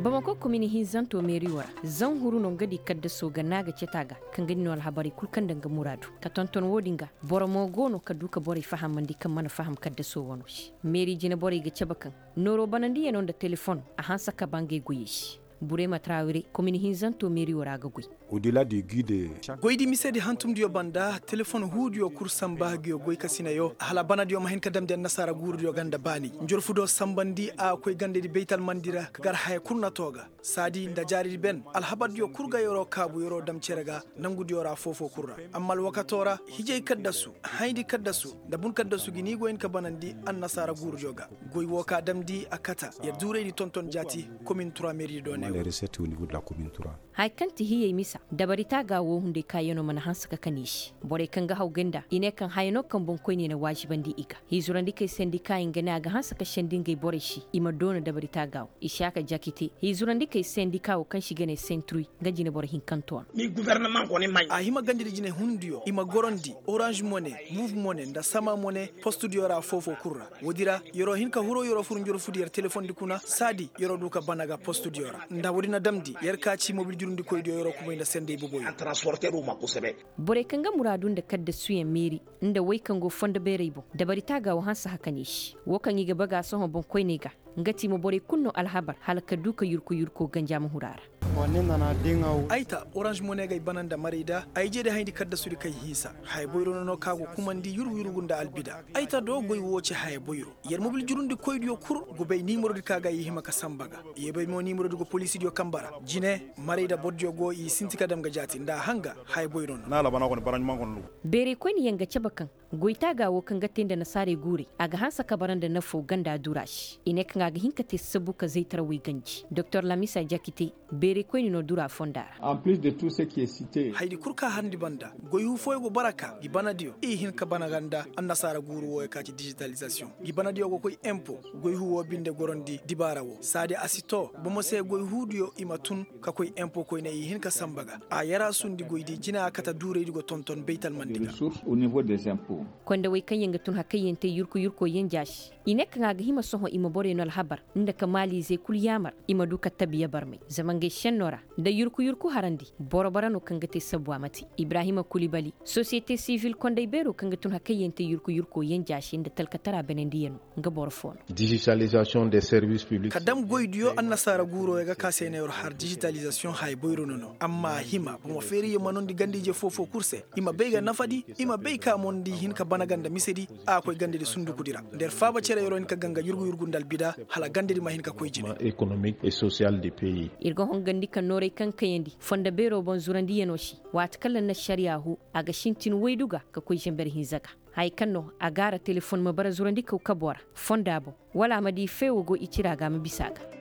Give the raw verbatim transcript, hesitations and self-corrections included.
Bamako komini hinzanto meriwara zan huru non gadi kadda so ga naga cetaga kan gani no alhabari kulkan danga muradu ka tonton wodinga boromo gono ka duka bori fahamandi kan mana faham kadda so wono shi meri jina bori ga cebakan noro banandi non da telefon a hansa ka bange guyishi Burema Traoré komini hinzanto meriwara ga guyi au-delà du guide goydi misedi hantum dio banda telephone hudio kursam bahgio goy kasina yo hala bana dio mahin kadam den nasara gurdio ganda bani njorfudo sambandi a koy gande di beital mandira kagar hay kunna toga sadi nda jari ben alhabad dio kurga yoro kabu yoro dam cerega nangu dio ra fofo kurra ammal wakatora hijay kaddasu haydi kaddasu da bun kaddasu gini goyen ka banandi an nasara gurdio ga goy woka damdi akata ya dure di tonton jati commune trois mairie do ne les recettes au niveau de la commune trois hay kanti hiye misa dabari ta gawo hunde kayano mana hansaka kanishi bore kan ga hauganda ine kan hayno kan bon koyni na wajibandi ika hizurandi kai sendika ingana ga hansaka shendingai bore shi ima dona dabari ta gawo ishaka jakite hizurandi kai sendika o kan shigene centrui gaji na bore hin kanton ni gouvernement ko ni may a hima gandiri jine hundiyo ima gorondi orange money move money nda sama money poste diora fofo kurra wodira yoro hin ka huro yoro furu njoro fudi yer telephone dikuna sadi yoro duka banaga poste diora nda wodina damdi yer kaci mobile jurundi koy do yoro kuma inda sende boboy transporter uma kusebe bore kanga muradun da kadda suyen meri inda wai kango fonda berebo da bari taga wa hansa haka ne shi wo kan yi gaba ga son bon koy ne ga ngati mo bore kunno alhabar halaka duka yurko yurko ganja mu hurara wannan nana dinga aita orange money gai bananda marida aije da haidi kadda suri kai hisa hay boyro no kago kumandi yuru yuru gunda albida aita do goy woce hay boyro yer mobil jurundi koy dio kur go bay numéro di kaga yi hima ka sambaga ye bay mo numéro go police dio kambara jine marida bodjo go yi sintika dam ga jati nda hanga hay boyro na la bana ko baran man kon bere ko ni yanga cabakan goita ga wo kan gatin da nasare gure aga hansa kabaran da nafo ganda durashi ine kan aga hinka te sabuka zaitar wi ganji dr lamisa jakite bere ko ni no dura fondara en plus de tout ce qui est cité haydi kurka handi banda goyu foygo baraka gibana dio e hin ka bana ganda an nasara guru wo ka ci digitalisation gibana dio go koy impôt goyu wo binde gorondi dibarawo sade asito bomo se goyu hudio imatun ka koy impôt koy ne hin ka sambaga a yara sundi goydi jina kata dure digo tonton beital mandiga ressources au niveau des impôts konda way kan yanga tun hakayente yurko yurko yenjashi ine kan aga hima soho ima bore no alhabar inda kamali ze kul yamar ima duka tabiya barmai zamange shennora da yurko yurko harandi borobara no kan gate sabwa mati ibrahima kulibali société civile konda ibero kan gatun hakayente yurko yurko yenjashi inda talkatara benendiyen nga borfon digitalisation des services publics kadam goydiyo an nasara guro yaga kasene yor har digitalisation hay boyro nono amma hima bomo feri yo manon di gandije fofo course ima beyga nafadi ima beyka mon di hin ka bana ganda misedi a koy gande di sundu kudira der faba cere yoro ka ganga yurgu yurgu dal bida hala gande di mahin ka koy jine économique et social du pays irgo hon gandi kan nore kan kayandi fonda bero bon zurandi yenoshi wat kallan na sharia hu aga shintin wayduga ka koy jember hinzaka hay kanno agara telefon ma bara zurandi ka kabora fonda bo wala madi fewo go itira ga mabisaga